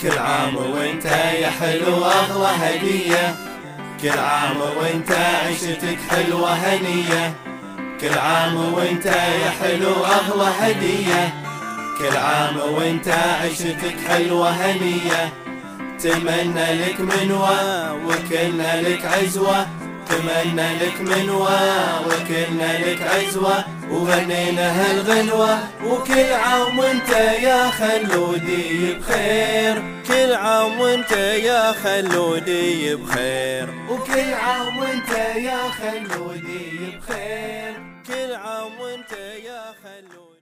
كل عام وانت يا حلو اغلى هدية، كل عام وانت عيشتك حلوة هنية، كل عام وانت يا حلو اغلى هدية، كل عام وانت عيشتك حلوة هنية. تمنى لك منوى وكلنا لك عزوة، تمنى لك منوى وكلنا لك عزوة، وغنينا هالغنوة. وكل عام وانت يا خلودي بخير، كل عام وانت يا خلودي بخير، وكل عام وانت يا خلودي بخير، كل عام وانت يا خلودي.